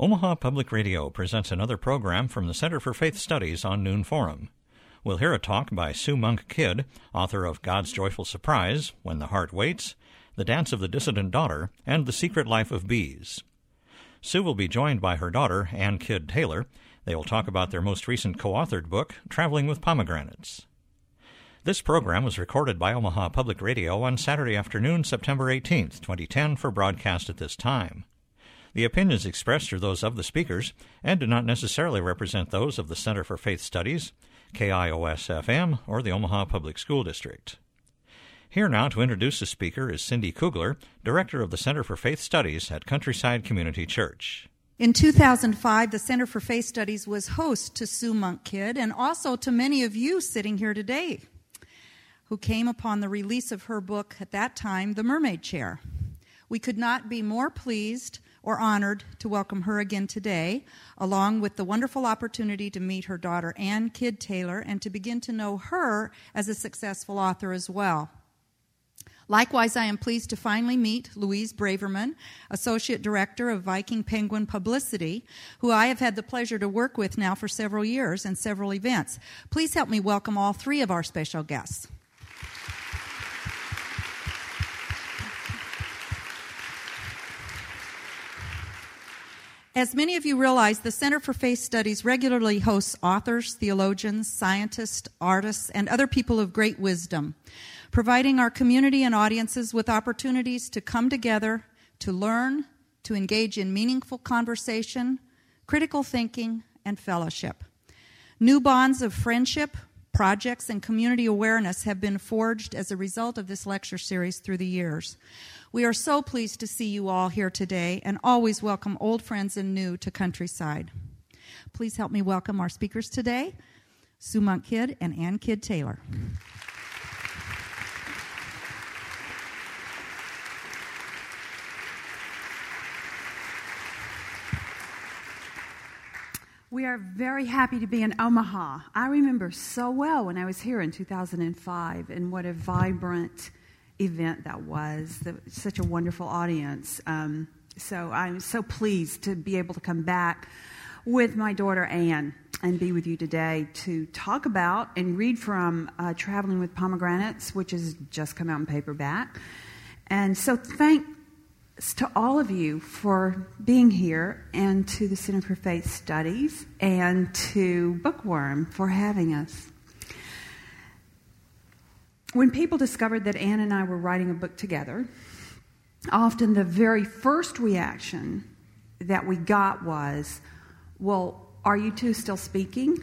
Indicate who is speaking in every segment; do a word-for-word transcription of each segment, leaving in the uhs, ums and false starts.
Speaker 1: Omaha Public Radio presents another program from the Center for Faith Studies on Noon Forum. We'll hear a talk by Sue Monk Kidd, author of God's Joyful Surprise, When the Heart Waits, The Dance of the Dissident Daughter, and The Secret Life of Bees. Sue will be joined by her daughter, Ann Kidd Taylor. They will talk about their most recent co-authored book, Traveling with Pomegranates. This program was recorded by Omaha Public Radio on Saturday afternoon, September eighteenth, twenty ten, for broadcast at this time. The opinions expressed are those of the speakers and do not necessarily represent those of the Center for Faith Studies, K I O S F M, or the Omaha Public School District. Here now to introduce the speaker is Cindy Kugler, Director of the Center for Faith Studies at Countryside Community Church.
Speaker 2: In two thousand five, the Center for Faith Studies was host to Sue Monk Kidd and also to many of you sitting here today who came upon the release of her book at that time, The Mermaid Chair. We could not be more pleased or honored to welcome her again today, along with the wonderful opportunity to meet her daughter, Ann Kidd Taylor, and to begin to know her as a successful author as well. Likewise, I am pleased to finally meet Louise Braverman, Associate Director of Viking Penguin Publicity, who I have had the pleasure to work with now for several years and several events. Please help me welcome all three of our special guests. As many of you realize, the Center for Faith Studies regularly hosts authors, theologians, scientists, artists, and other people of great wisdom, providing our community and audiences with opportunities to come together, to learn, to engage in meaningful conversation, critical thinking, and fellowship. New bonds of friendship, projects, and community awareness have been forged as a result of this lecture series through the years. We are so pleased to see you all here today and always welcome old friends and new to Countryside. Please help me welcome our speakers today, Sue Monk Kidd and Ann Kidd Taylor.
Speaker 3: We are very happy to be in Omaha. I remember so well when I was here in two thousand five and what a vibrant event that was. Such a wonderful audience. Um, so I'm so pleased to be able to come back with my daughter Ann and be with you today to talk about and read from uh, Traveling with Pomegranates, which has just come out in paperback. And so thanks to all of you for being here, and to the Center for Faith Studies, and to Bookworm for having us. When people discovered that Ann and I were writing a book together, often the very first reaction that we got was, well, are you two still speaking?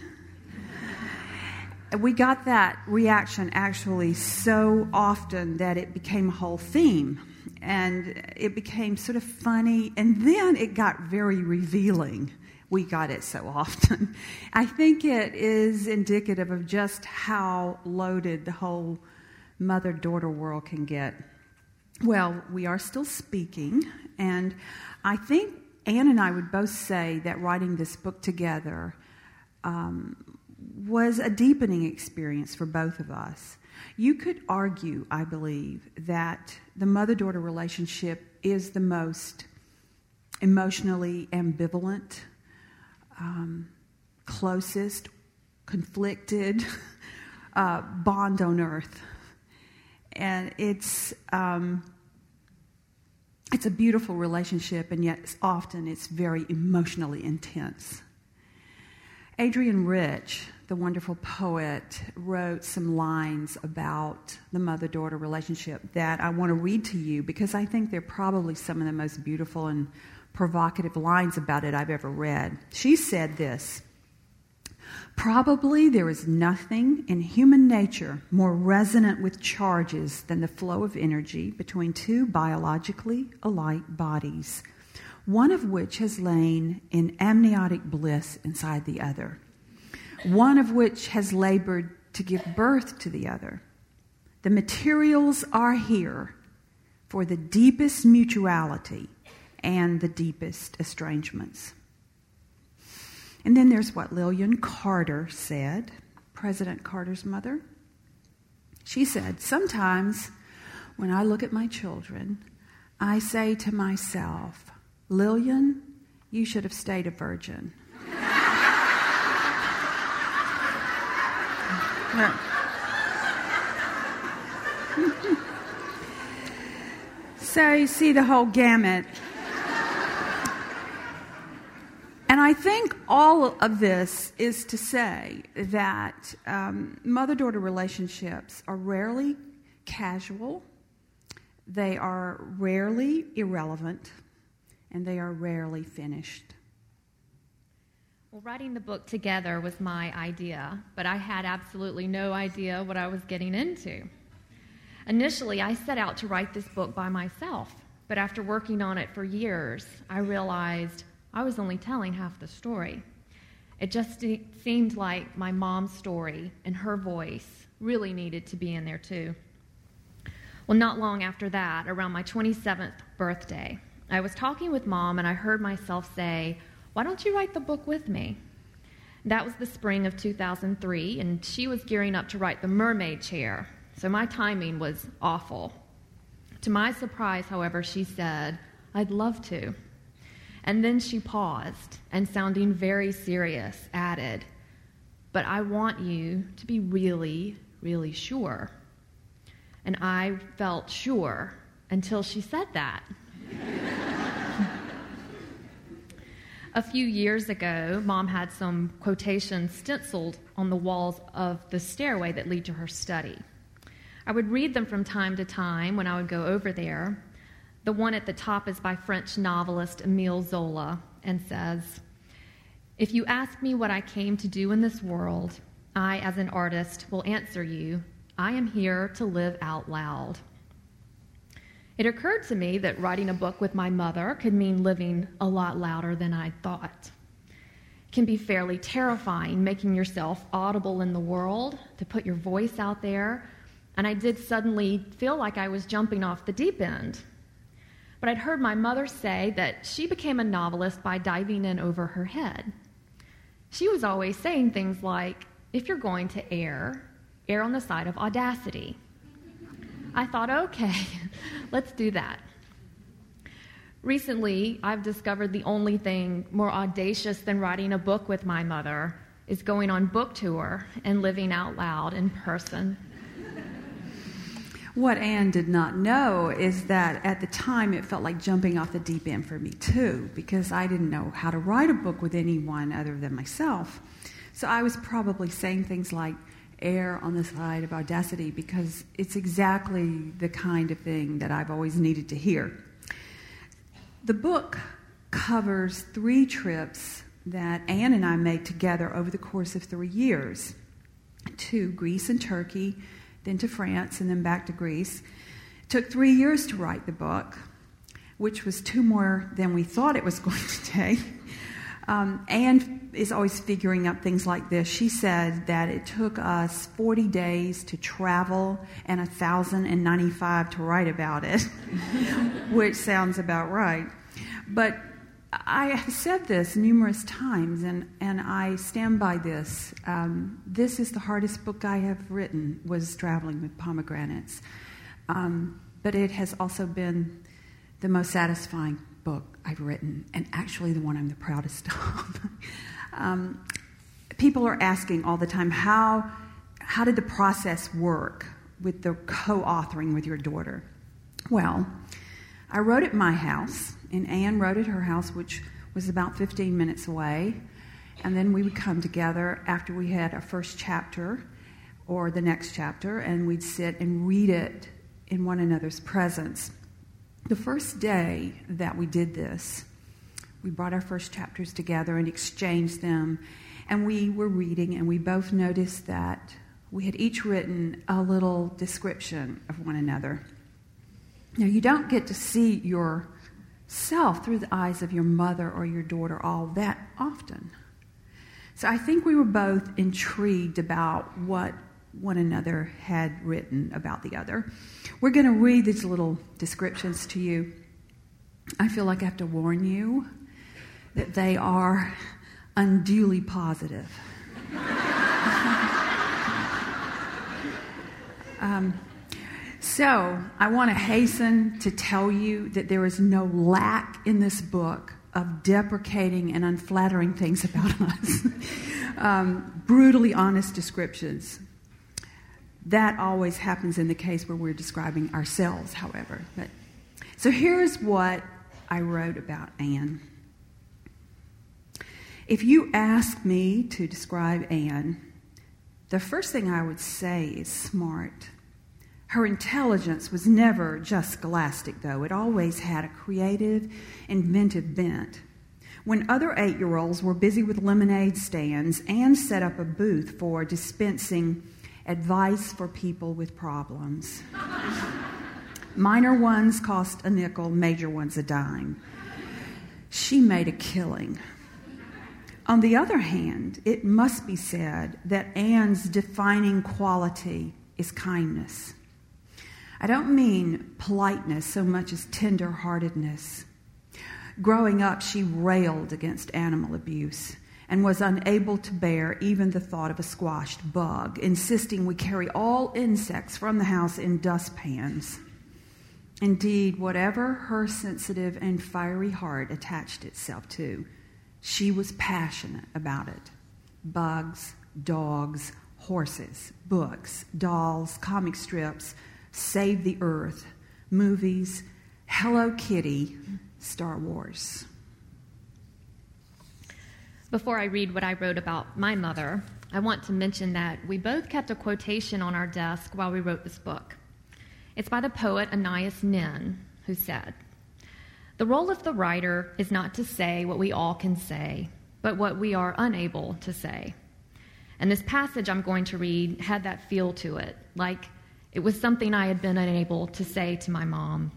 Speaker 3: We got that reaction actually so often that it became a whole theme. And it became sort of funny, and then it got very revealing. We got it so often. I think it is indicative of just how loaded the whole mother-daughter world can get. Well, we are still speaking, and I think Ann and I would both say that writing this book together um, was a deepening experience for both of us. You could argue, I believe, that the mother-daughter relationship is the most emotionally ambivalent, um, closest, conflicted uh, bond on earth. And it's um, it's a beautiful relationship, and yet often it's very emotionally intense. Adrienne Rich, the wonderful poet, wrote some lines about the mother-daughter relationship that I want to read to you because I think they're probably some of the most beautiful and provocative lines about it I've ever read. She said this: "Probably there is nothing in human nature more resonant with charges than the flow of energy between two biologically alike bodies, one of which has lain in amniotic bliss inside the other, one of which has labored to give birth to the other. The materials are here for the deepest mutuality and the deepest estrangements." And then there's what Lillian Carter said, President Carter's mother. She said, "Sometimes when I look at my children, I say to myself, Lillian, you should have stayed a virgin. So you see the whole gamut. And I think all of this is to say that um, mother-daughter relationships are rarely casual, they are rarely irrelevant, and they are rarely finished.
Speaker 4: Well, writing the book together was my idea, but I had absolutely no idea what I was getting into. Initially, I set out to write this book by myself, but after working on it for years, I realized I was only telling half the story. It just seemed like my mom's story and her voice really needed to be in there too. Well, not long after that, around my twenty-seventh birthday, I was talking with Mom and I heard myself say, "Why don't you write the book with me?" That was the spring of two thousand three, and she was gearing up to write The Mermaid Chair, so my timing was awful. To my surprise, however, she said, "I'd love to." And then she paused and, sounding very serious, added, "But I want you to be really, really sure." And I felt sure until she said that. A few years ago, Mom had some quotations stenciled on the walls of the stairway that lead to her study. I would read them from time to time when I would go over there. The one at the top is by French novelist Émile Zola and says, "If you ask me what I came to do in this world, I, as an artist, will answer you, I am here to live out loud." It occurred to me that writing a book with my mother could mean living a lot louder than I thought. It can be fairly terrifying, making yourself audible in the world, to put your voice out there, and I did suddenly feel like I was jumping off the deep end. But I'd heard my mother say that she became a novelist by diving in over her head. She was always saying things like, "If you're going to err, err on the side of audacity." I thought, okay, let's do that. Recently, I've discovered the only thing more audacious than writing a book with my mother is going on book tour and living out loud in person.
Speaker 3: What Anne did not know is that at the time it felt like jumping off the deep end for me too, because I didn't know how to write a book with anyone other than myself. So I was probably saying things like, "Err on the side of audacity," because it's exactly the kind of thing that I've always needed to hear. The book covers three trips that Anne and I made together over the course of three years, to Greece and Turkey, then to France, and then back to Greece. It took three years to write the book, which was two more than we thought it was going to take. Um, Anne is always figuring out things like this. She said that it took us forty days to travel and one thousand ninety-five to write about it, which sounds about right. But I have said this numerous times, and, and I stand by this. Um, this is the hardest book I have written, was Traveling with Pomegranates. Um, but it has also been the most satisfying book I've written, and actually the one I'm the proudest of. um, people are asking all the time, how, how did the process work with the co-authoring with your daughter? Well, I wrote at my house, and Anne wrote at her house, which was about fifteen minutes away. And then we would come together after we had our first chapter or the next chapter, and we'd sit and read it in one another's presence. The first day that we did this, we brought our first chapters together and exchanged them, and we were reading, and we both noticed that we had each written a little description of one another. Now, you don't get to see yourself through the eyes of your mother or your daughter all that often. So I think we were both intrigued about what one another had written about the other. We're going to read these little descriptions to you. I feel like I have to warn you that they are unduly positive. um, so I want to hasten to tell you that there is no lack in this book of deprecating and unflattering things about us. um, brutally honest descriptions. That always happens in the case where we're describing ourselves, however. But, so here's what I wrote about Anne. If you ask me to describe Anne, the first thing I would say is smart. Her intelligence was never just scholastic, though. It always had a creative, inventive bent. When other eight-year-olds were busy with lemonade stands, Anne set up a booth for dispensing advice for people with problems. Minor ones cost a nickel, major ones a dime. She made a killing. On the other hand, it must be said that Anne's defining quality is kindness. I don't mean politeness so much as tender-heartedness. Growing up, she railed against animal abuse and was unable to bear even the thought of a squashed bug, insisting we carry all insects from the house in dustpans. Indeed, whatever her sensitive and fiery heart attached itself to, she was passionate about it. Bugs, dogs, horses, books, dolls, comic strips, Save the Earth, movies, Hello Kitty, Star Wars.
Speaker 4: Before I read what I wrote about my mother, I want to mention that we both kept a quotation on our desk while we wrote this book. It's by the poet Anais Nin, who said, "The role of the writer is not to say what we all can say, but what we are unable to say." And this passage I'm going to read had that feel to it, like it was something I had been unable to say to my mom.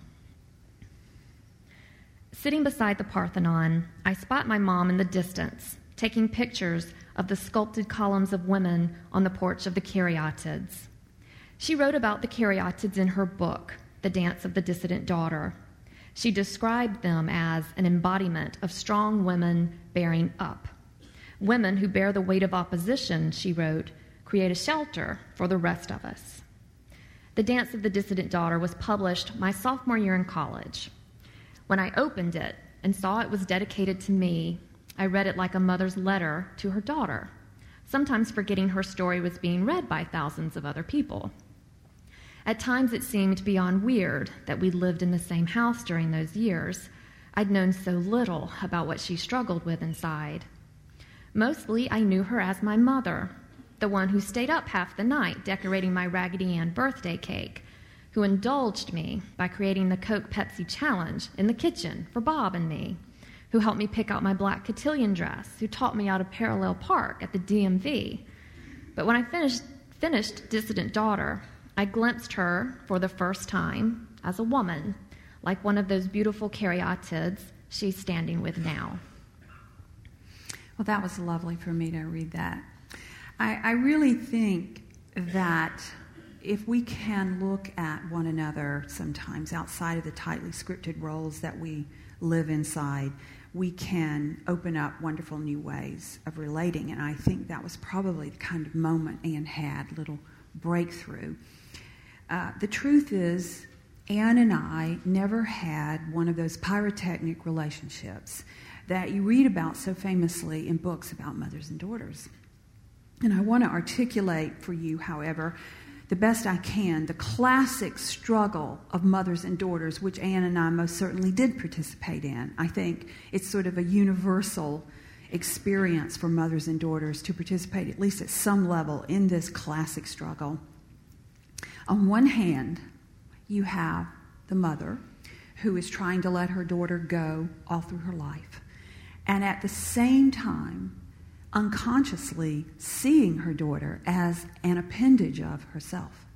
Speaker 4: Sitting beside the Parthenon, I spot my mom in the distance, taking pictures of the sculpted columns of women on the porch of the Caryatids. She wrote about the Caryatids in her book, The Dance of the Dissident Daughter. She described them as an embodiment of strong women bearing up. Women who bear the weight of opposition, she wrote, create a shelter for the rest of us. The Dance of the Dissident Daughter was published my sophomore year in college. When I opened it and saw it was dedicated to me, I read it like a mother's letter to her daughter, sometimes forgetting her story was being read by thousands of other people. At times it seemed beyond weird that we lived in the same house during those years. I'd known so little about what she struggled with inside. Mostly I knew her as my mother, the one who stayed up half the night decorating my Raggedy Ann birthday cake, who indulged me by creating the Coke Pepsi challenge in the kitchen for Bob and me, who helped me pick out my black cotillion dress, who taught me how to parallel park at the D M V. But when I finished, finished Dissident Daughter, I glimpsed her for the first time as a woman, like one of those beautiful Caryatids she's standing with now.
Speaker 3: Well, that was lovely for me to read that. I, I really think that if we can look at one another sometimes outside of the tightly scripted roles that we live inside, we can open up wonderful new ways of relating. And I think that was probably the kind of moment Anne had, little breakthrough. Uh, the truth is, Anne and I never had one of those pyrotechnic relationships that you read about so famously in books about mothers and daughters. And I want to articulate for you, however, the best I can, the classic struggle of mothers and daughters, which Anne and I most certainly did participate in. I think it's sort of a universal experience for mothers and daughters to participate, at least at some level, in this classic struggle. On one hand, you have the mother who is trying to let her daughter go all through her life, and at the same time, unconsciously seeing her daughter as an appendage of herself.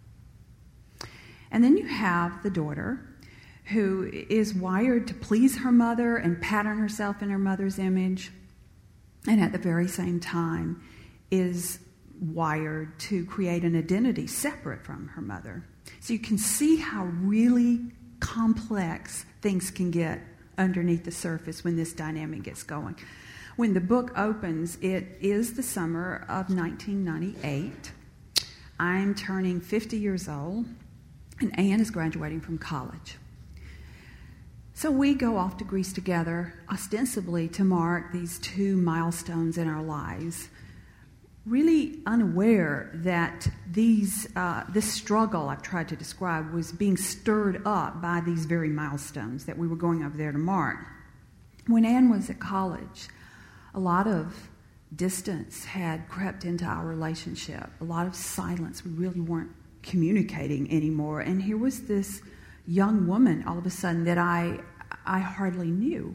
Speaker 3: And then you have the daughter who is wired to please her mother and pattern herself in her mother's image, and at the very same time is wired to create an identity separate from her mother. So you can see how really complex things can get underneath the surface when this dynamic gets going. When the book opens, it is the summer of nineteen ninety-eight. I'm turning fifty years old, and Anne is graduating from college. So we go off to Greece together, ostensibly to mark these two milestones in our lives, really unaware that these uh, this struggle I've tried to describe was being stirred up by these very milestones that we were going over there to mark. When Anne was at college, a lot of distance had crept into our relationship, a lot of silence. We really weren't communicating anymore. And here was this young woman all of a sudden that I I hardly knew.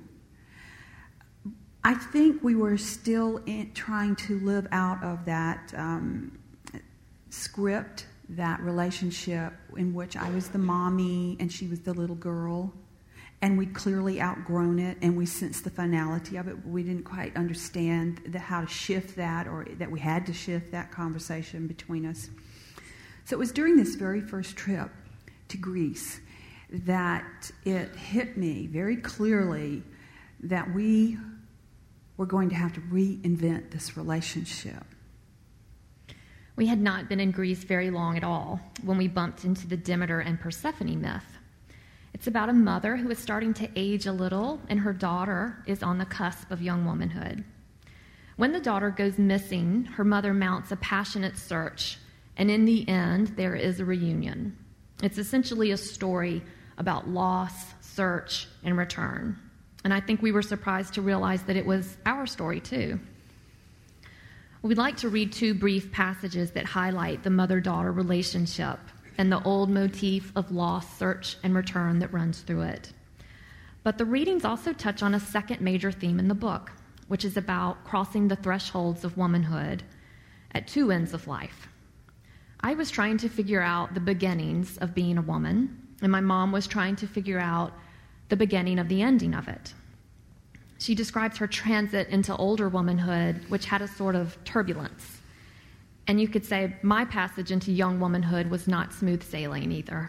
Speaker 3: I think we were still in, trying to live out of that um, script, that relationship in which I was the mommy and she was the little girl. And we'd clearly outgrown it, and we sensed the finality of it. We didn't quite understand the, how to shift that, or that we had to shift that conversation between us. So it was during this very first trip to Greece that it hit me very clearly that we were going to have to reinvent this relationship.
Speaker 4: We had not been in Greece very long at all when we bumped into the Demeter and Persephone myth. It's about a mother who is starting to age a little, and her daughter is on the cusp of young womanhood. When the daughter goes missing, her mother mounts a passionate search, and in the end, there is a reunion. It's essentially a story about loss, search, and return. And I think we were surprised to realize that it was our story, too. We'd like to read two brief passages that highlight the mother-daughter relationship and the old motif of loss, search, and return that runs through it. But the readings also touch on a second major theme in the book, which is about crossing the thresholds of womanhood at two ends of life. I was trying to figure out the beginnings of being a woman, and my mom was trying to figure out the beginning of the ending of it. She describes her transit into older womanhood, which had a sort of turbulence. And you could say my passage into young womanhood was not smooth sailing either.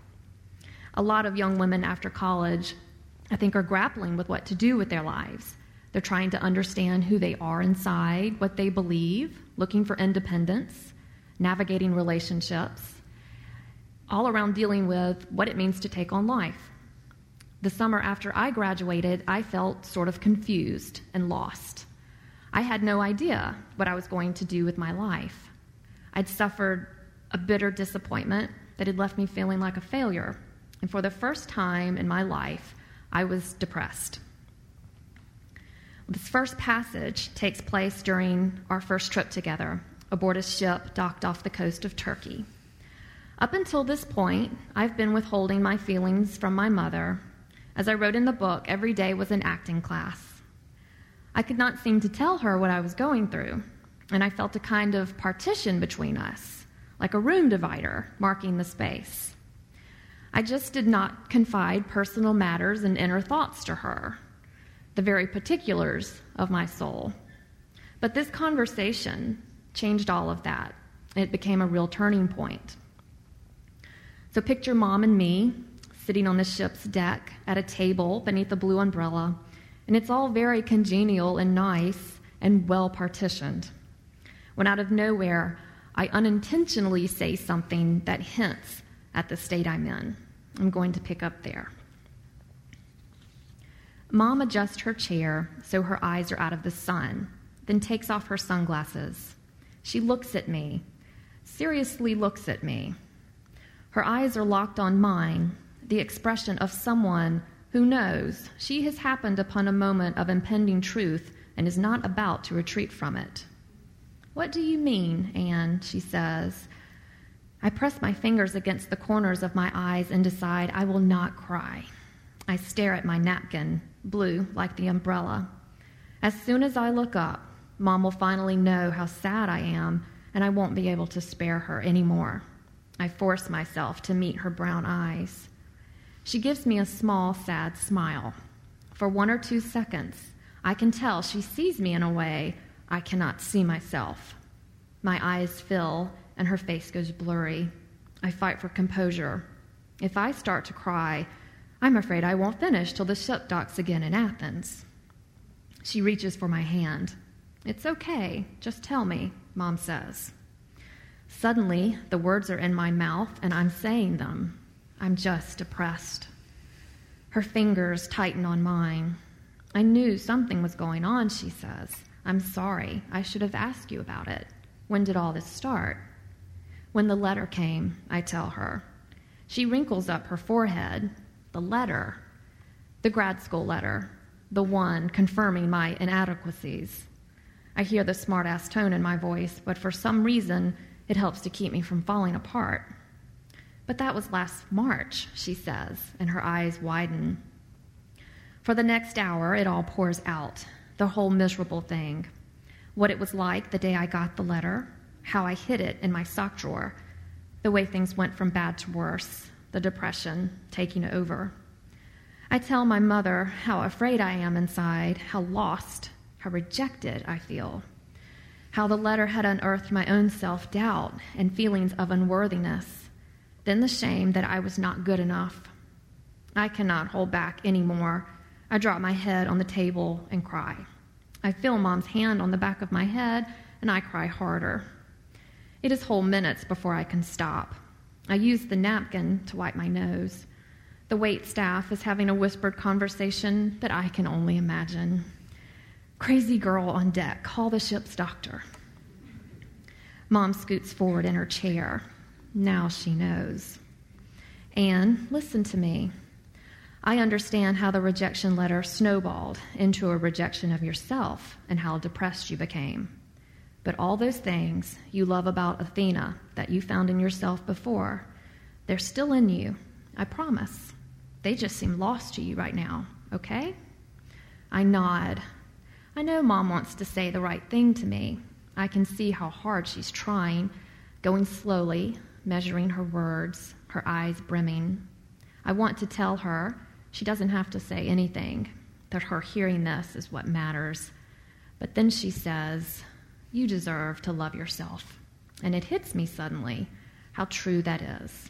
Speaker 4: A lot of young women after college, I think, are grappling with what to do with their lives. They're trying to understand who they are inside, what they believe, looking for independence, navigating relationships, all around dealing with what it means to take on life. The summer after I graduated, I felt sort of confused and lost. I had no idea what I was going to do with my life. I'd suffered a bitter disappointment that had left me feeling like a failure. And for the first time in my life, I was depressed. This first passage takes place during our first trip together, aboard a ship docked off the coast of Turkey. Up until this point, I've been withholding my feelings from my mother. As I wrote in the book, every day was an acting class. I could not seem to tell her what I was going through, and I felt a kind of partition between us, like a room divider marking the space. I just did not confide personal matters and inner thoughts to her, the very particulars of my soul. But this conversation changed all of that. It became a real turning point. So picture Mom and me sitting on the ship's deck at a table beneath a blue umbrella, and it's all very congenial and nice and well partitioned. When out of nowhere, I unintentionally say something that hints at the state I'm in. I'm going to pick up there. Mom adjusts her chair so her eyes are out of the sun, then takes off her sunglasses. She looks at me, seriously looks at me. Her eyes are locked on mine, the expression of someone who knows she has happened upon a moment of impending truth and is not about to retreat from it. "What do you mean, Anne?" she says. I press my fingers against the corners of my eyes and decide I will not cry. I stare at my napkin, blue like the umbrella. As soon as I look up, Mom will finally know how sad I am, and I won't be able to spare her anymore. I force myself to meet her brown eyes. She gives me a small, sad smile. For one or two seconds, I can tell she sees me in a way I cannot see myself. My eyes fill, and her face goes blurry. I fight for composure. If I start to cry, I'm afraid I won't finish till the ship docks again in Athens. She reaches for my hand. "It's okay, just tell me," Mom says. Suddenly, the words are in my mouth, and I'm saying them. I'm just depressed. Her fingers tighten on mine. I knew something was going on, she says. I'm sorry. I should have asked you about it. When did all this start? When the letter came, I tell her. She wrinkles up her forehead. The letter. The grad school letter. The one confirming my inadequacies. I hear the smart-ass tone in my voice, but for some reason, it helps to keep me from falling apart. But that was last March, she says, and her eyes widen. For the next hour, it all pours out, the whole miserable thing. What it was like the day I got the letter, how I hid it in my sock drawer, the way things went from bad to worse, the depression taking over. I tell my mother how afraid I am inside, how lost, how rejected I feel, how the letter had unearthed my own self-doubt and feelings of unworthiness, then the shame that I was not good enough. I cannot hold back anymore. I drop my head on the table and cry. I feel Mom's hand on the back of my head, and I cry harder. It is whole minutes before I can stop. I use the napkin to wipe my nose. The wait staff is having a whispered conversation that I can only imagine. Crazy girl on deck, call the ship's doctor. Mom scoots forward in her chair. Now she knows. Anne, listen to me. I understand how the rejection letter snowballed into a rejection of yourself and how depressed you became. But all those things you love about Athena that you found in yourself before, they're still in you, I promise. They just seem lost to you right now, okay? I nod. I know Mom wants to say the right thing to me. I can see how hard she's trying, going slowly, measuring her words, her eyes brimming. I want to tell her she doesn't have to say anything, that her hearing this is what matters. But then she says, you deserve to love yourself. And it hits me suddenly how true that is.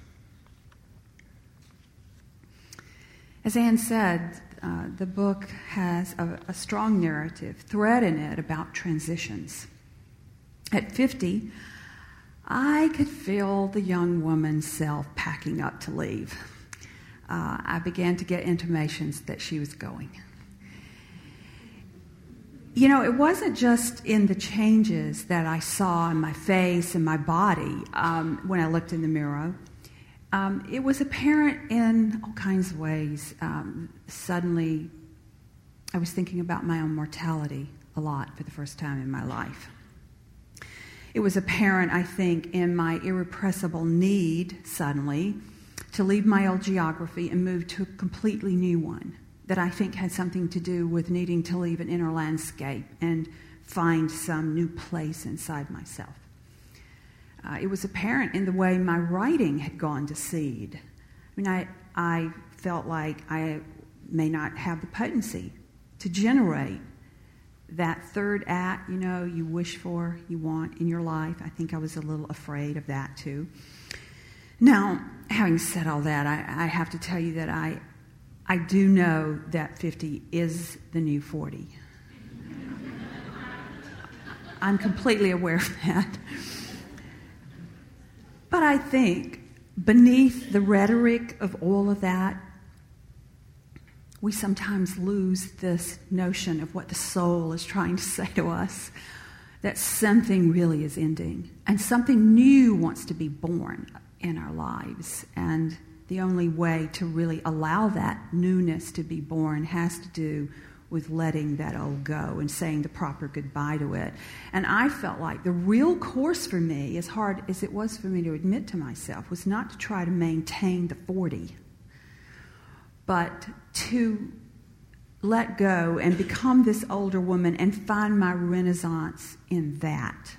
Speaker 3: As Anne said, uh, the book has a, a strong narrative thread in it about transitions. At fifty, I could feel the young woman's self packing up to leave. Uh, I began to get intimations that she was going. You know, it wasn't just in the changes that I saw in my face and my body um, when I looked in the mirror. Um, it was apparent in all kinds of ways. Um, suddenly, I was thinking about my own mortality a lot for the first time in my life. It was apparent, I think, in my irrepressible need, suddenly, to leave my old geography and move to a completely new one that I think had something to do with needing to leave an inner landscape and find some new place inside myself. Uh, it was apparent in the way my writing had gone to seed. I mean, I, I felt like I may not have the potency to generate that third act, you know, you wish for, you want in your life. I think I was a little afraid of that too. Now, having said all that, I, I have to tell you that I, I do know that fifty is the new forty. I'm completely aware of that. But I think beneath the rhetoric of all of that, we sometimes lose this notion of what the soul is trying to say to us, that something really is ending and something new wants to be born in our lives. And the only way to really allow that newness to be born has to do with letting that old go and saying the proper goodbye to it. And I felt like the real course for me, as hard as it was for me to admit to myself, was not to try to maintain the forty, but to let go and become this older woman and find my renaissance in that.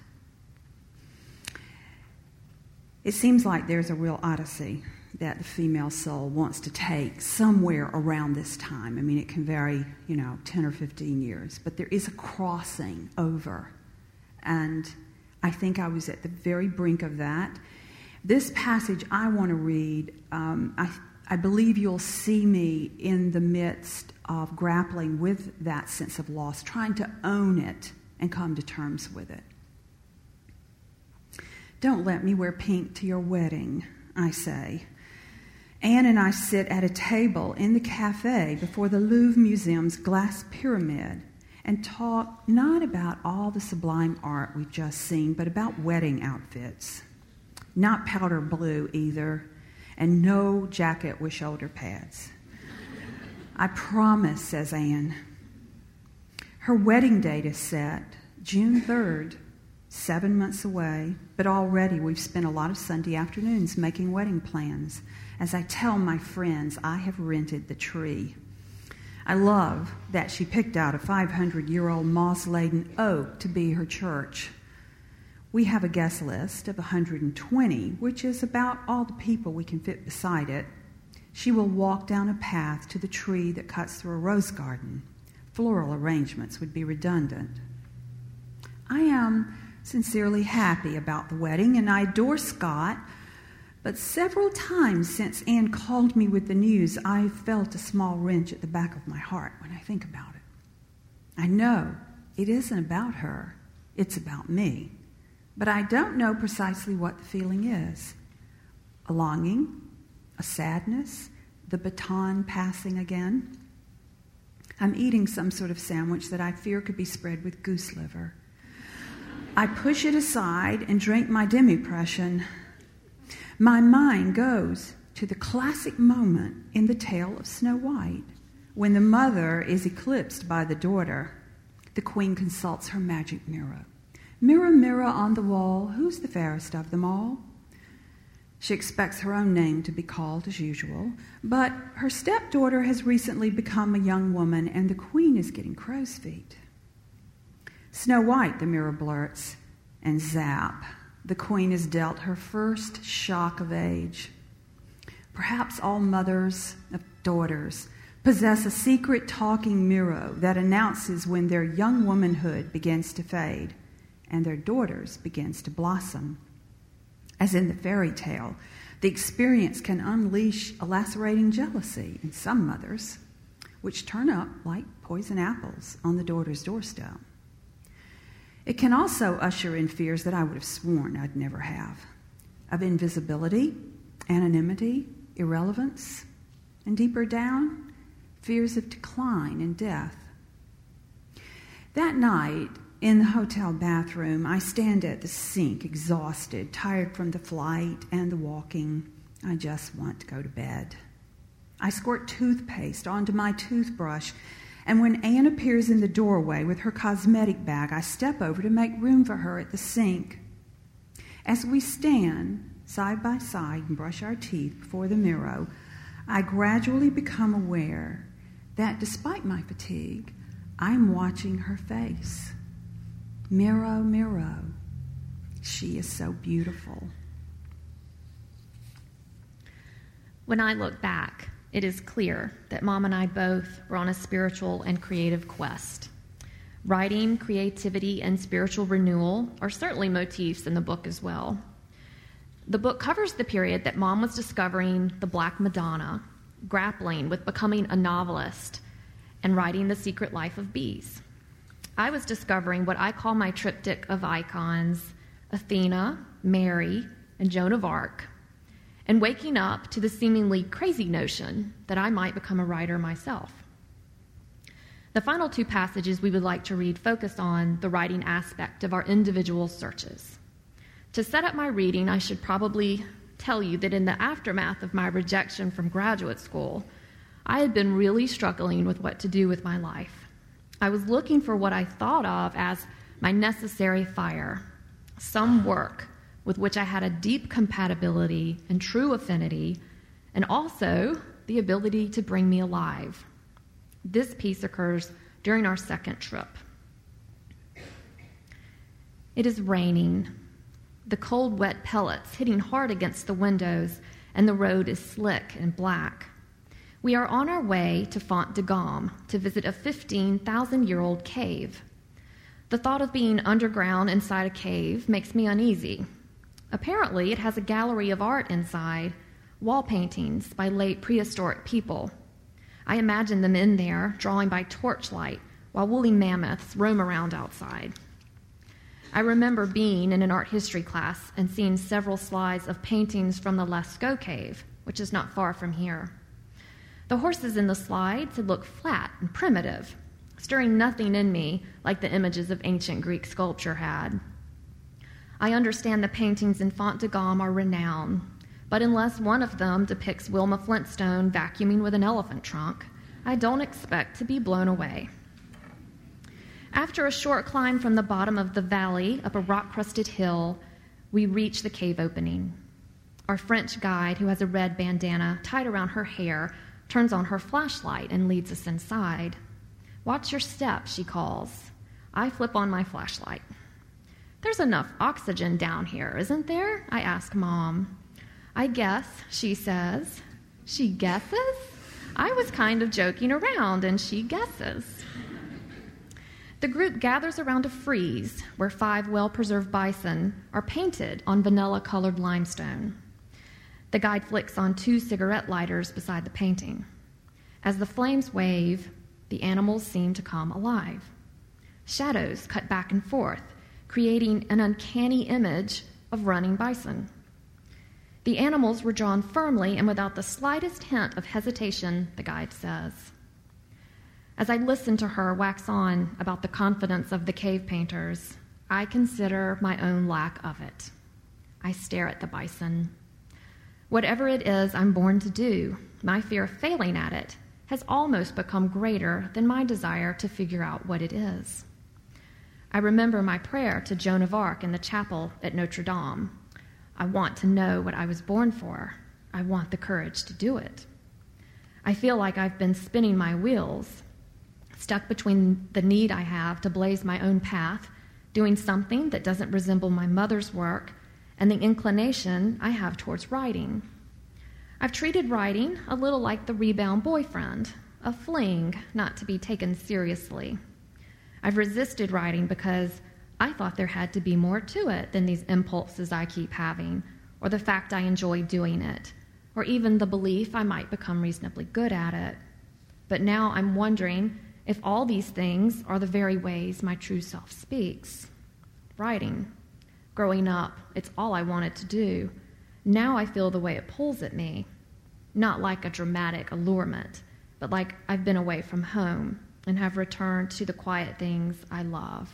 Speaker 3: It seems like there's a real odyssey that the female soul wants to take somewhere around this time. I mean, it can vary, you know, ten or fifteen years, but there is a crossing over. And I think I was at the very brink of that. This passage I want to read, um, I, I believe you'll see me in the midst of grappling with that sense of loss, trying to own it and come to terms with it. Don't let me wear pink to your wedding, I say. Anne and I sit at a table in the cafe before the Louvre Museum's glass pyramid and talk not about all the sublime art we've just seen, but about wedding outfits. Not powder blue either, and no jacket with shoulder pads. I promise, says Anne. Her wedding date is set, June third, seven months away, but already we've spent a lot of Sunday afternoons making wedding plans. As I tell my friends, I have rented the tree. I love that she picked out a five hundred year old moss-laden oak to be her church. We have a guest list of one hundred twenty, which is about all the people we can fit beside it. She will walk down a path to the tree that cuts through a rose garden. Floral arrangements would be redundant. I am sincerely happy about the wedding, and I adore Scott, but several times since Anne called me with the news, I've felt a small wrench at the back of my heart when I think about it. I know it isn't about her, it's about me, but I don't know precisely what the feeling is. A longing, a sadness, the baton passing again. I'm eating some sort of sandwich that I fear could be spread with goose liver. I push it aside and drink my demi-pression. My mind goes to the classic moment in the tale of Snow White, when the mother is eclipsed by the daughter. The queen consults her magic mirror. Mirror, mirror on the wall, who's the fairest of them all? She expects her own name to be called as usual, but her stepdaughter has recently become a young woman, and the queen is getting crow's feet. Snow White, the mirror blurts, and zap, the queen is dealt her first shock of age. Perhaps all mothers of daughters possess a secret talking mirror that announces when their young womanhood begins to fade and their daughters begins to blossom. As in the fairy tale, the experience can unleash a lacerating jealousy in some mothers, which turn up like poison apples on the daughter's doorstep. It can also usher in fears that I would have sworn I'd never have, of invisibility, anonymity, irrelevance, and deeper down, fears of decline and death. That night, in the hotel bathroom, I stand at the sink, exhausted, tired from the flight and the walking. I just want to go to bed. I squirt toothpaste onto my toothbrush, and when Anne appears in the doorway with her cosmetic bag, I step over to make room for her at the sink. As we stand side by side and brush our teeth before the mirror, I gradually become aware that despite my fatigue, I'm watching her face. Mirror, mirror, she is so beautiful.
Speaker 4: When I look back, it is clear that Mom and I both were on a spiritual and creative quest. Writing, creativity, and spiritual renewal are certainly motifs in the book as well. The book covers the period that Mom was discovering the Black Madonna, grappling with becoming a novelist, and writing The Secret Life of Bees. I was discovering what I call my triptych of icons, Athena, Mary, and Joan of Arc, and waking up to the seemingly crazy notion that I might become a writer myself. The final two passages we would like to read focus on the writing aspect of our individual searches. To set up my reading, I should probably tell you that in the aftermath of my rejection from graduate school, I had been really struggling with what to do with my life. I was looking for what I thought of as my necessary fire, some work with which I had a deep compatibility and true affinity, and also the ability to bring me alive. This piece occurs during our second trip. It is raining. The cold, wet pellets hitting hard against the windows, and the road is slick and black. We are on our way to Font de Gaume to visit a fifteen thousand year old cave. The thought of being underground inside a cave makes me uneasy. Apparently, it has a gallery of art inside, wall paintings by late prehistoric people. I imagine them in there, drawing by torchlight, while woolly mammoths roam around outside. I remember being in an art history class and seeing several slides of paintings from the Lascaux cave, which is not far from here. The horses in the slides had looked flat and primitive, stirring nothing in me like the images of ancient Greek sculpture had. I understand the paintings in Font de Gomme are renowned, but unless one of them depicts Wilma Flintstone vacuuming with an elephant trunk, I don't expect to be blown away. After a short climb from the bottom of the valley up a rock-crusted hill, we reach the cave opening. Our French guide, who has a red bandana tied around her hair, turns on her flashlight and leads us inside. "Watch your step," she calls. I flip on my flashlight. "There's enough oxygen down here, isn't there?" I ask Mom. "I guess," she says. She guesses? I was kind of joking around, and she guesses. The group gathers around a frieze where five well-preserved bison are painted on vanilla-colored limestone. The guide flicks on two cigarette lighters beside the painting. As the flames wave, the animals seem to come alive. Shadows cut back and forth, creating an uncanny image of running bison. The animals were drawn firmly and without the slightest hint of hesitation, the guide says. As I listen to her wax on about the confidence of the cave painters, I consider my own lack of it. I stare at the bison. Whatever it is I'm born to do, my fear of failing at it has almost become greater than my desire to figure out what it is. I remember my prayer to Joan of Arc in the chapel at Notre Dame. I want to know what I was born for. I want the courage to do it. I feel like I've been spinning my wheels, stuck between the need I have to blaze my own path, doing something that doesn't resemble my mother's work, and the inclination I have towards writing. I've treated writing a little like the rebound boyfriend, a fling not to be taken seriously. I've resisted writing because I thought there had to be more to it than these impulses I keep having, or the fact I enjoy doing it, or even the belief I might become reasonably good at it. But now I'm wondering if all these things are the very ways my true self speaks. Writing. Growing up, it's all I wanted to do. Now I feel the way it pulls at me, not like a dramatic allurement, but like I've been away from home and have returned to the quiet things I love.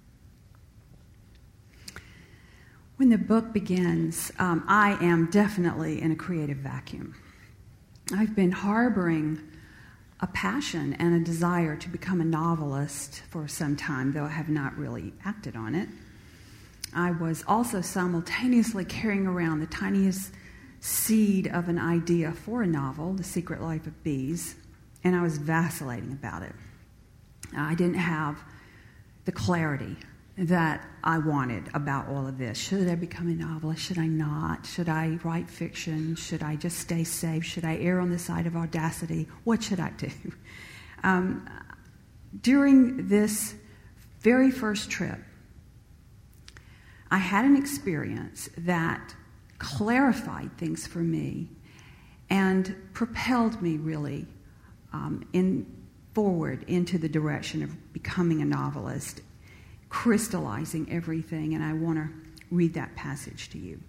Speaker 3: When the book begins, um, I am definitely in a creative vacuum. I've been harboring a passion and a desire to become a novelist for some time, though I have not really acted on it. I was also simultaneously carrying around the tiniest seed of an idea for a novel, The Secret Life of Bees, and I was vacillating about it. I didn't have the clarity that I wanted about all of this. Should I become a novelist? Should I not? Should I write fiction? Should I just stay safe? Should I err on the side of audacity? What should I do? Um, during this very first trip, I had an experience that clarified things for me and propelled me really um, in forward into the direction of becoming a novelist, crystallizing everything, and I want to read that passage to you.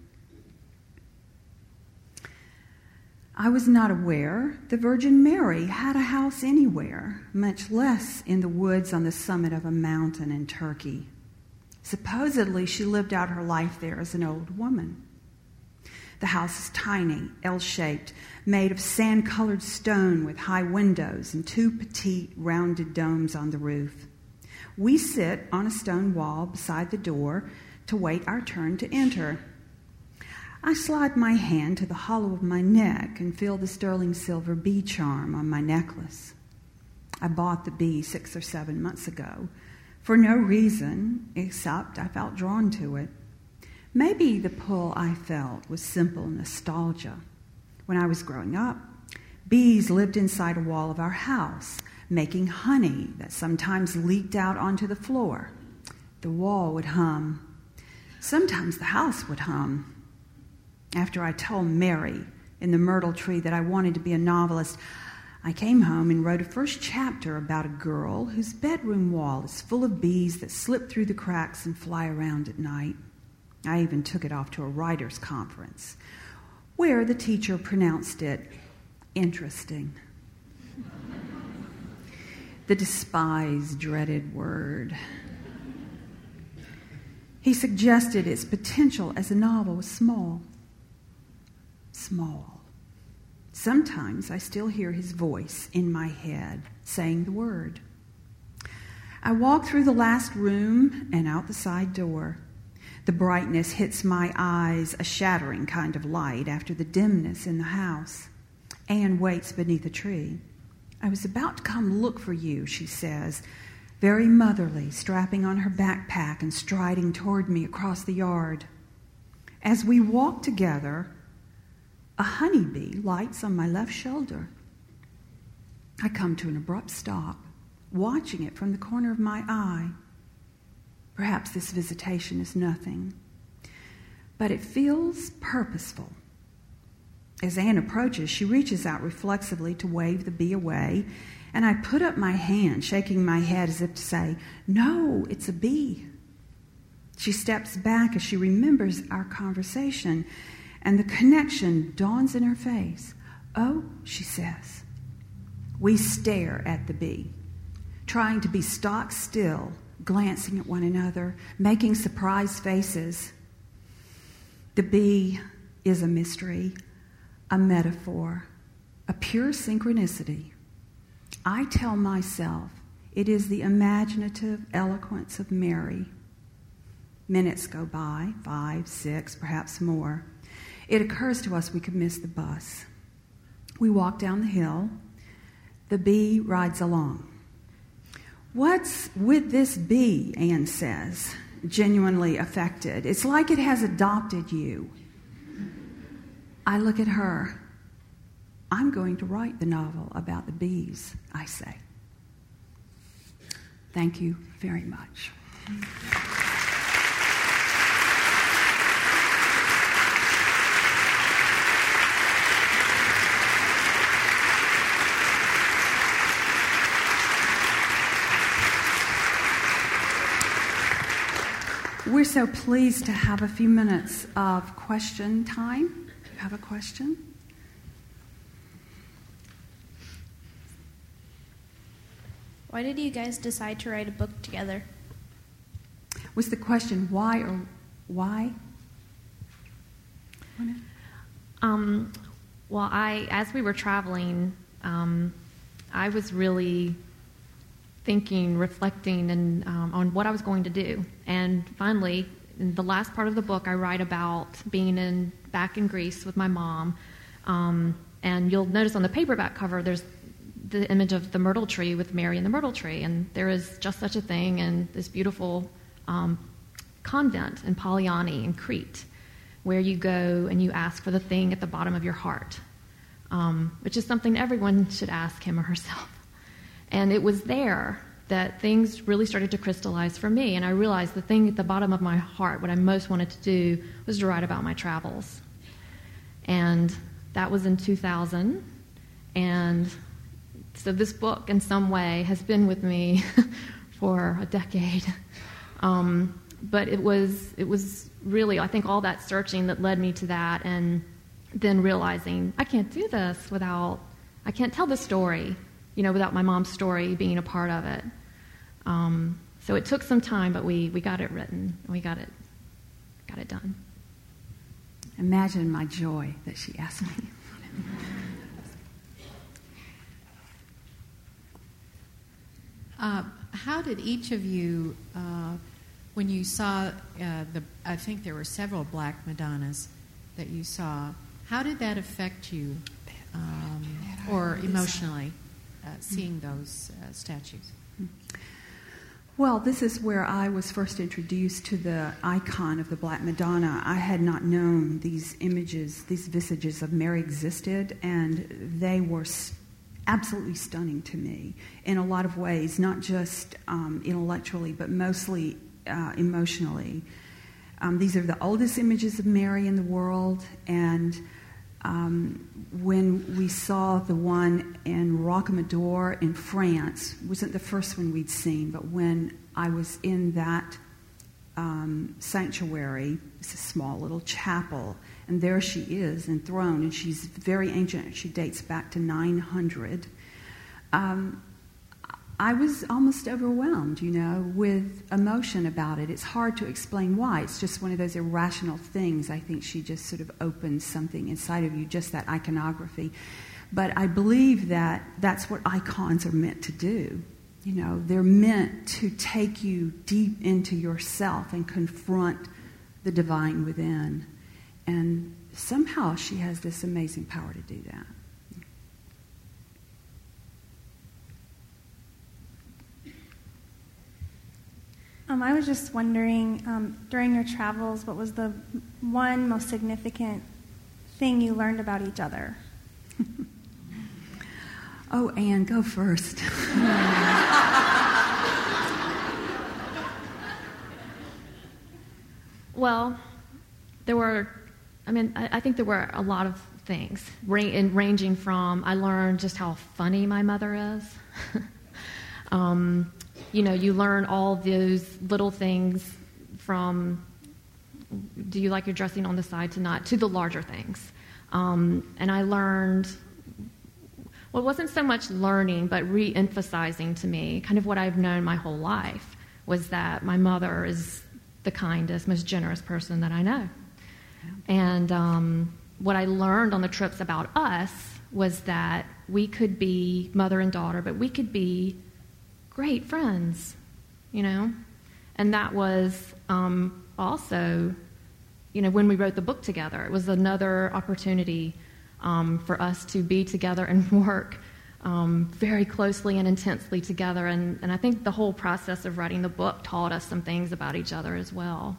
Speaker 3: I was not aware the Virgin Mary had a house anywhere, much less in the woods on the summit of a mountain in Turkey. Supposedly, she lived out her life there as an old woman. The house is tiny, L-shaped, made of sand-colored stone with high windows and two petite, rounded domes on the roof. We sit on a stone wall beside the door to wait our turn to enter. I slide my hand to the hollow of my neck and feel the sterling silver bee charm on my necklace. I bought the bee six or seven months ago for no reason except I felt drawn to it. Maybe the pull I felt was simple nostalgia. When I was growing up, bees lived inside a wall of our house, making honey that sometimes leaked out onto the floor. The wall would hum. Sometimes the house would hum. After I told Mary in the myrtle tree that I wanted to be a novelist, I came home and wrote a first chapter about a girl whose bedroom wall is full of bees that slip through the cracks and fly around at night. I even took it off to a writers' conference where the teacher pronounced it interesting. The despised, dreaded word. He suggested its potential as a novel was small. Small. Sometimes I still hear his voice in my head saying the word. I walk through the last room and out the side door. The brightness hits my eyes, a shattering kind of light after the dimness in the house. Anne waits beneath a tree. I was about to come look for you, she says, very motherly, strapping on her backpack and striding toward me across the yard. As we walk together, a honeybee lights on my left shoulder. I come to an abrupt stop, watching it from the corner of my eye. Perhaps this visitation is nothing, but it feels purposeful. As Anne approaches, she reaches out reflexively to wave the bee away, and I put up my hand, shaking my head as if to say, "No, it's a bee." She steps back as she remembers our conversation, and the connection dawns in her face. "Oh," she says. We stare at the bee, trying to be stock still, glancing at one another, making surprised faces. The bee is a mystery, a metaphor, a pure synchronicity. I tell myself it is the imaginative eloquence of Mary. Minutes go by, five, six, perhaps more. It occurs to us we could miss the bus. We walk down the hill. The bee rides along. "What's with this bee?" Anne says, genuinely affected. "It's like it has adopted you." I look at her. "I'm going to write the novel about the bees," I say. Thank you very much. We're so pleased to have a few minutes of question time. Do you have a question?
Speaker 5: Why did you guys decide to write a book together?
Speaker 3: Was the question why or why?
Speaker 4: Um, well, I, as we were traveling, um, I was really thinking, reflecting, and um, on what I was going to do. And finally, in the last part of the book, I write about being in back in Greece with my mom. Um, and you'll notice on the paperback cover, there's the image of the myrtle tree with Mary and the myrtle tree. And there is just such a thing in this beautiful um, convent in Polyani in Crete, where you go and you ask for the thing at the bottom of your heart, um, which is something everyone should ask him or herself. And it was there that things really started to crystallize for me, and I realized the thing at the bottom of my heart, what I most wanted to do, was to write about my travels. And that was in two thousand, and so this book, in some way, has been with me for a decade. Um, but it was it was really, I think, all that searching that led me to that, and then realizing I can't do this without, I can't tell the story, you know, without my mom's story being a part of it. Um, so it took some time, but we, we got it written. We got it got it done.
Speaker 3: Imagine my joy that she asked me.
Speaker 6: Uh, how did each of you, uh, when you saw uh, the, I think there were several Black Madonnas that you saw, how did that affect you, um, or emotionally, uh, seeing those uh, statues?
Speaker 3: Well, this is where I was first introduced to the icon of the Black Madonna. I had not known these images, these visages of Mary existed, and they were st- absolutely stunning to me in a lot of ways, not just um, intellectually, but mostly uh, emotionally. Um, these are the oldest images of Mary in the world, and um, when we saw the one in Rocamadour in France, it wasn't the first one we'd seen, but when I was in that um, sanctuary, it's a small little chapel, And there she is, enthroned, and she's very ancient. She dates back to nine hundred. Um, I was almost overwhelmed, you know, with emotion about it. It's hard to explain why. It's just one of those irrational things. I think she just sort of opens something inside of you, just that iconography. But I believe that that's what icons are meant to do. You know, they're meant to take you deep into yourself and confront the divine within. And somehow she has this amazing power to do that.
Speaker 5: Um, I was just wondering, um, during your travels, what was the one most significant thing you learned about each other?
Speaker 3: Oh, Anne, go first.
Speaker 4: Well, there were, I mean, I, I think there were a lot of things, ra- and ranging from, I learned just how funny my mother is. um, you know, you learn all those little things from, do you like your dressing on the side to not, to the larger things. Um, and I learned, well, it wasn't so much learning, but re-emphasizing to me kind of what I've known my whole life, was that my mother is the kindest, most generous person that I know. And um, what I learned on the trips about us was that we could be mother and daughter, but we could be great friends, you know? And that was um, also, you know, when we wrote the book together, it was another opportunity um, for us to be together and work um, very closely and intensely together. And, and I think the whole process of writing the book taught us some things about each other as well.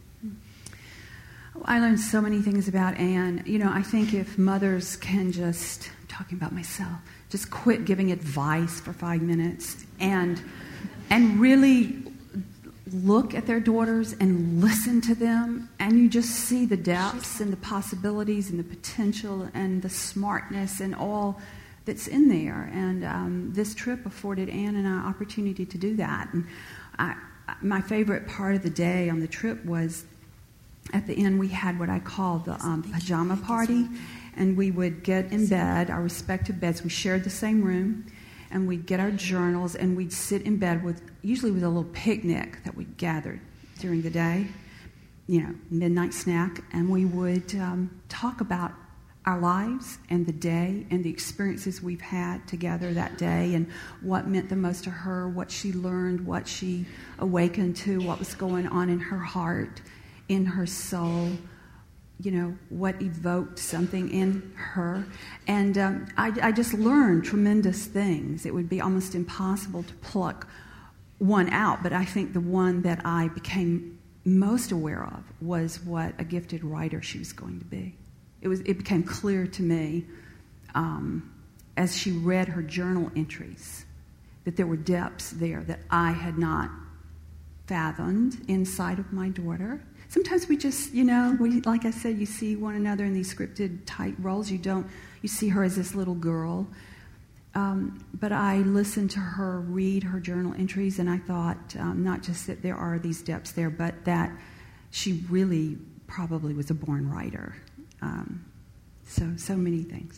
Speaker 3: I learned so many things about Anne. You know, I think if mothers can just, I'm talking about myself, just quit giving advice for five minutes and and really look at their daughters and listen to them, and you just see the depths and the possibilities and the potential and the smartness and all that's in there. And um, this trip afforded Anne an opportunity to do that. And I, my favorite part of the day on the trip was, at the end, we had what I call the um, pajama party, and we would get in bed, our respective beds. We shared the same room, and we'd get our journals, and we'd sit in bed with, usually with a little picnic that we'd gathered during the day, you know, midnight snack, and we would um, talk about our lives and the day and the experiences we've had together that day and what meant the most to her, what she learned, what she awakened to, what was going on in her heart, in her soul, you know, what evoked something in her. And um, I, I just learned tremendous things. It would be almost impossible to pluck one out, but I think the one that I became most aware of was what a gifted writer she was going to be. It was. It became clear to me um, as she read her journal entries that there were depths there that I had not fathomed inside of my daughter. Sometimes we just, you know, we, like I said, you see one another in these scripted tight roles. You don't, you see her as this little girl. Um, but I listened to her read her journal entries, and I thought um, not just that there are these depths there, but that she really probably was a born writer. Um, so, so many things.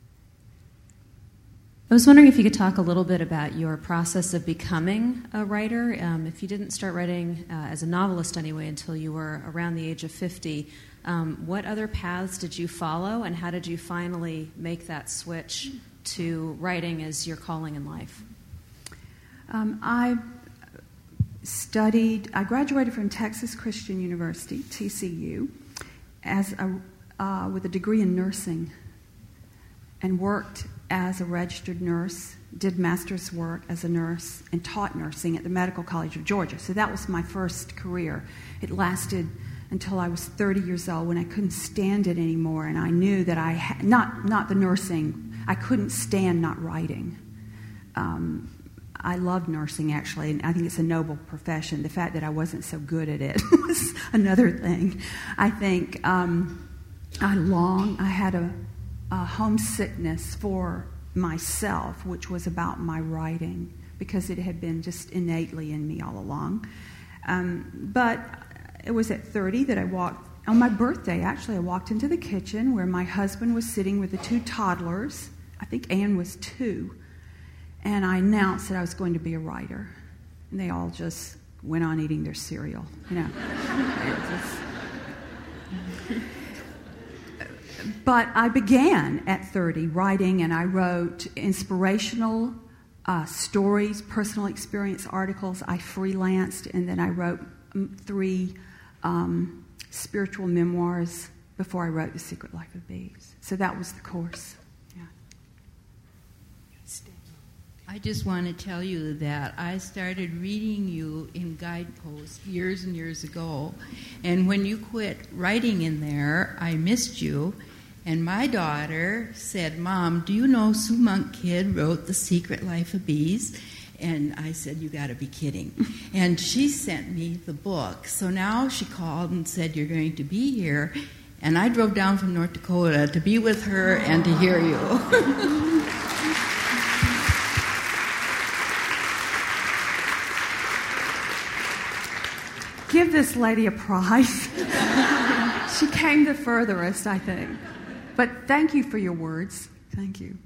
Speaker 7: I was wondering if you could talk a little bit about your process of becoming a writer. Um, if you didn't start writing uh, as a novelist anyway until you were around the age of fifty, um, what other paths did you follow, and how did you finally make that switch to writing as your calling in life?
Speaker 3: Um, I studied, I graduated from Texas Christian University, T C U, as a, uh, with a degree in nursing, and worked as a registered nurse, did master's work as a nurse, and taught nursing at the Medical College of Georgia. So that was my first career. It lasted until I was thirty years old, when I couldn't stand it anymore, and I knew that I ha- not not the nursing. I couldn't stand not writing. Um, I love nursing, actually, and I think it's a noble profession. The fact that I wasn't so good at it was another thing. I think um, I long. I had a. Uh, homesickness for myself, which was about my writing, because it had been just innately in me all along. Um, but it was at thirty that I walked on my birthday, actually, I walked into the kitchen where my husband was sitting with the two toddlers. I think Anne was two. And I announced that I was going to be a writer. And they all just went on eating their cereal. You know. just... But I began at thirty writing, and I wrote inspirational uh, stories, personal experience articles. I freelanced, and then I wrote three um, spiritual memoirs before I wrote The Secret Life of Bees. So that was the course. Yeah.
Speaker 8: I just want to tell you that I started reading you in Guidepost years and years ago, and when you quit writing in there, I missed you, and my daughter said, "Mom, do you know Sue Monk Kidd wrote The Secret Life of Bees?" And I said, "You got to be kidding." And she sent me the book. So now she called and said, "You're going to be here." And I drove down from North Dakota to be with her and to hear you.
Speaker 3: Give this lady a prize. She came the furthest, I think. But thank you for your words. Thank you.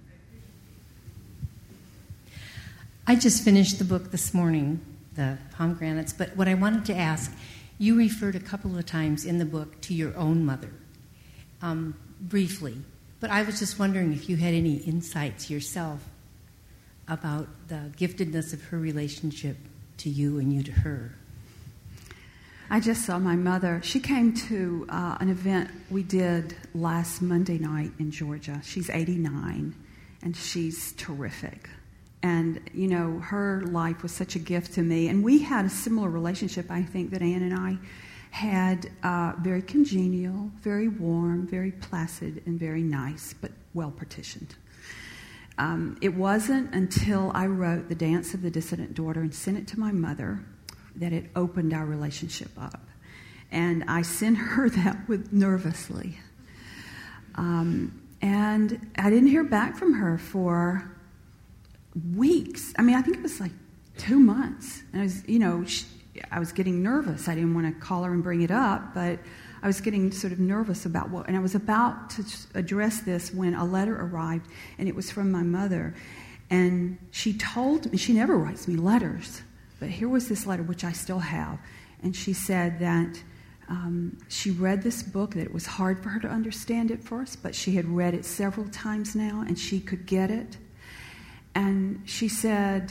Speaker 9: I just finished the book this morning, The Pomegranates, but what I wanted to ask, you referred a couple of times in the book to your own mother, um, briefly, but I was just wondering if you had any insights yourself about the giftedness of her relationship to you and you to her.
Speaker 3: I just saw my mother. She came to uh, an event we did last Monday night in Georgia. She's eighty-nine, and she's terrific. And, you know, her life was such a gift to me. And we had a similar relationship, I think, that Anne and I had, uh, very congenial, very warm, very placid, and very nice, but well-partitioned. Um, it wasn't until I wrote The Dance of the Dissident Daughter and sent it to my mother that it opened our relationship up. And I sent her that with nervously. Um, and I didn't hear back from her for weeks. I mean, I think it was like two months. And I was, you know, she, I was getting nervous. I didn't want to call her and bring it up, but I was getting sort of nervous about what, and I was about to address this when a letter arrived, and it was from my mother. And she told me, she never writes me letters, but here was this letter, which I still have. And she said that um, she read this book, that it was hard for her to understand at first, but she had read it several times now, and she could get it. And she said,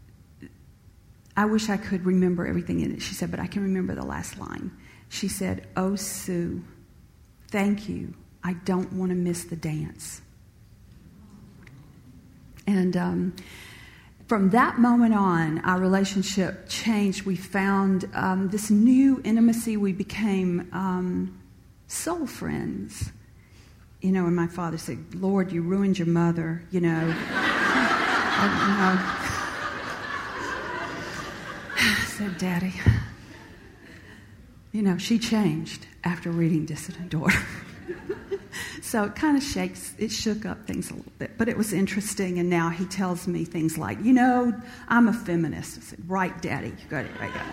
Speaker 3: I wish I could remember everything in it. She said, but I can remember the last line. She said, "Oh, Sue, thank you. I don't want to miss the dance." And um, from that moment on, our relationship changed. We found um, this new intimacy. We became um, soul friends. You know, and my father said, "Lord, you ruined your mother," you know. I, you know. I said, "Daddy, you know, she changed after reading Dissident Daughter." So it kind of shakes, it shook up things a little bit. But it was interesting, and now he tells me things like, "You know, I'm a feminist." I said, "Right, Daddy, you got it right there."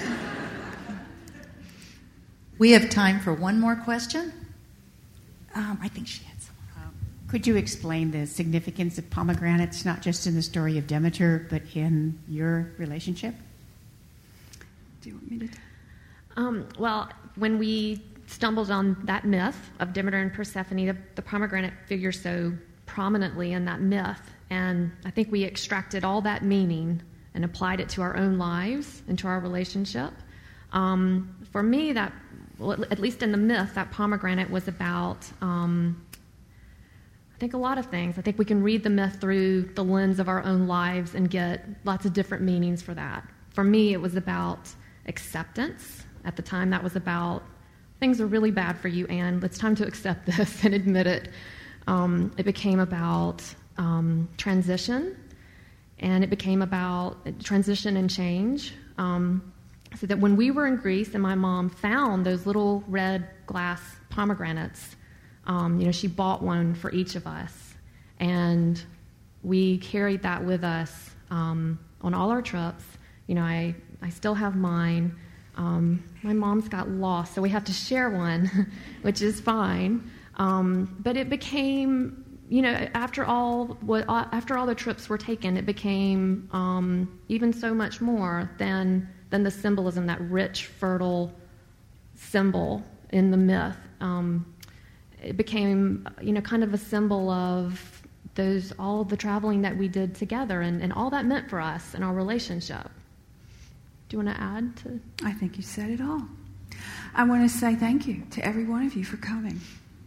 Speaker 10: We have time for one more question. Um, I think she had someone.
Speaker 11: Um, could you explain the significance of pomegranates, not just in the story of Demeter, but in your relationship?
Speaker 3: Do you want me to?
Speaker 4: Um, well, when we stumbled on that myth of Demeter and Persephone, the, the pomegranate figures so prominently in that myth, and I think we extracted all that meaning and applied it to our own lives and to our relationship. Um, for me, that, well, at least in the myth, that pomegranate was about, um, I think, a lot of things. I think we can read the myth through the lens of our own lives and get lots of different meanings for that. For me, it was about acceptance. At the time, that was about, things are really bad for you, Anne. It's time to accept this and admit it. Um, it became about um, transition, and it became about transition and change. Um, so that when we were in Greece and my mom found those little red glass pomegranates, um, you know, she bought one for each of us, and we carried that with us um, on all our trips. You know, I, I still have mine. Um, my mom's got lost, so we have to share one, which is fine. Um, but it became, you know, after all, what, after all the trips were taken, it became um, even so much more than than the symbolism, that rich, fertile symbol in the myth. Um, it became, you know, kind of a symbol of those all of the traveling that we did together, and, and all that meant for us and our relationship. Do you want to add to?
Speaker 3: I think you said it all. I want to say thank you to every one of you for coming.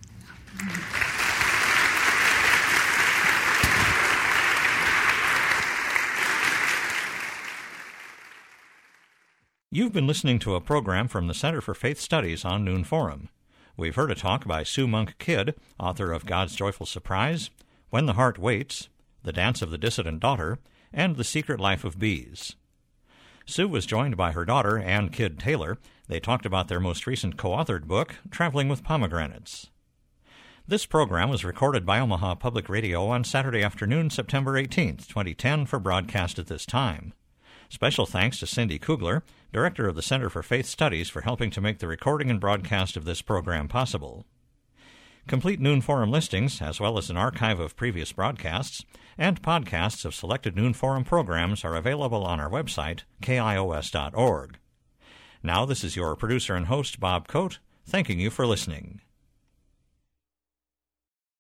Speaker 1: You've been listening to a program from the Center for Faith Studies on Noon Forum. We've heard a talk by Sue Monk Kidd, author of God's Joyful Surprise, When the Heart Waits, The Dance of the Dissident Daughter, and The Secret Life of Bees. Sue was joined by her daughter, Ann Kidd Taylor. They talked about their most recent co-authored book, Traveling with Pomegranates. This program was recorded by Omaha Public Radio on Saturday afternoon, September eighteenth, twenty ten, for broadcast at this time. Special thanks to Cindy Kugler, Director of the Center for Faith Studies, for helping to make the recording and broadcast of this program possible. Complete Noon Forum listings, as well as an archive of previous broadcasts, and podcasts of selected Noon Forum programs are available on our website, K I O S dot org. Now this is your producer and host, Bob Coate, thanking you for listening.